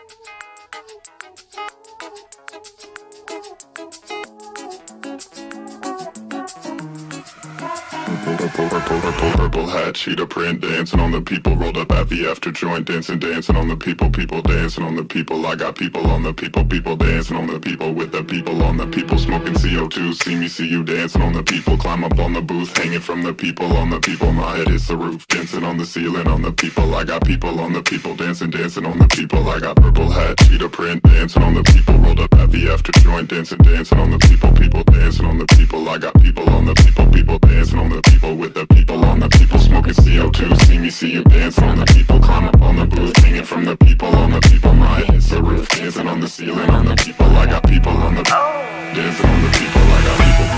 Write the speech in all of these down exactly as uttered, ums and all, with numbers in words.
Purple, purple, purple, purple hat, cheetah print, dancing on the people, rolled up at the after joint, dancing, dancing on the people, people dancing on the people. I got people on the people, people dancing on the people, with the people on the people, smoking C O two. See me, see you dancing on the people, climb up on the booth, hanging from the people on the people. My head is the roof, dancing on the ceiling on the people. I got people on the people, dancing, dancing on the people. I got purple hat, cheetah print, dancing on the people, rolled up at the after joint, dancing, dancing on the people, people dancing on the people. I got people on the people, people dancing on the people, with the people on the people, smoking C O two. See me, see you dancing on the people, climb up on the booth, hanging from the people on the people. My head hits the roof, dancing on the ceiling on the people. I got people on the dancing on the people. I got people,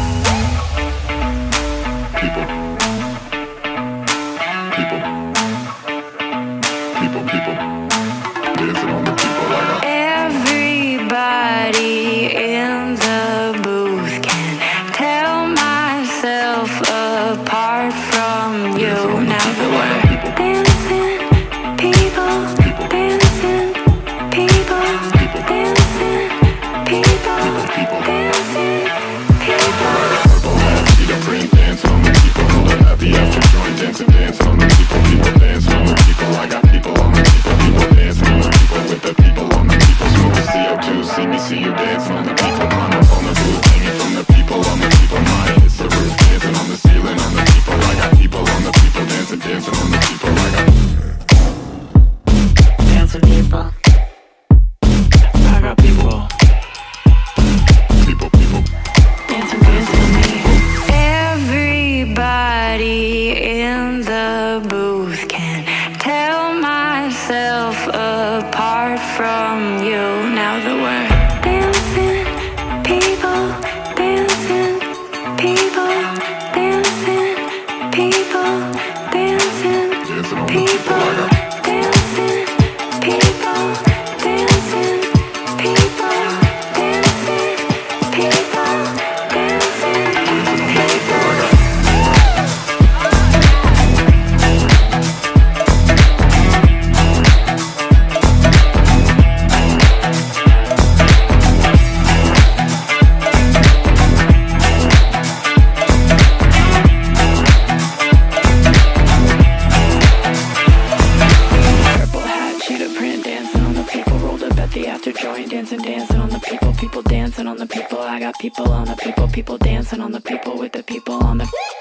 people, people, people, people dancing on the people. I got everybody in the booth can tell myself apart from you. Now the word dancing, people, dancing, people, dancing, people, dancing, people. Purple hat, cheetah print, dancing on the people, rolled up happy after joint, dancing, dancing on the people, people dancing on the people. I got people on the people, people dancing on the people, with the people on the people, smoking C O two. See me, see you dancing on the people, climb up on the booth, hanging from the people on the people. My head hits the roof, dancing on the ceiling on the people. I got people on the people, dancing, dancing on the people. I got dancing people. I got people. people, people Dancing, dancing on me. Everybody in the booth can tell myself apart from you. Now the word dancing, people, dancing, people, dancing, people, dancing, dancing on the people, people. I got dancing, people, dancing, people, dancing, people, dancing, people. Purple hat, cheetah print, dancing on the people, rolled up at the after joint, dancing, dancing on the people, people dancing on the people. I got people on the people, people dancing on the people, with the people on the